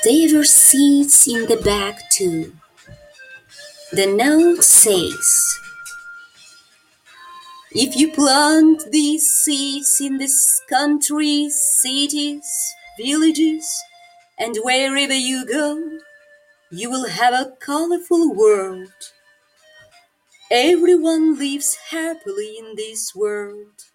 There were seeds in the bag too. The note says, if you plant these seeds in this country, cities, villages, and wherever you go, you will have a colorful world. Everyone lives happily in this world.